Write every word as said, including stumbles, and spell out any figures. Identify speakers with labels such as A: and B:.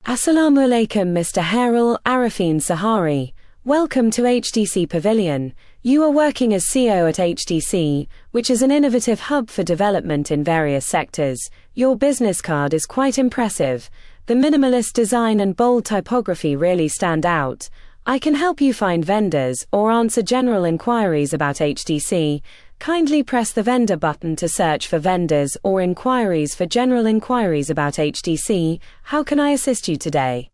A: Assalamu alaikum, Mister Harel Arifin Sahari. Welcome to H D C Pavilion. You are working as C E O at H D C, which is an innovative hub for development in various sectors. Your business card is quite impressive. The minimalist design and bold typography really stand out. I can help you find vendors or answer general inquiries about H D C. Kindly press the vendor button to search for vendors or inquiries for general inquiries about H D C. How can I assist you today?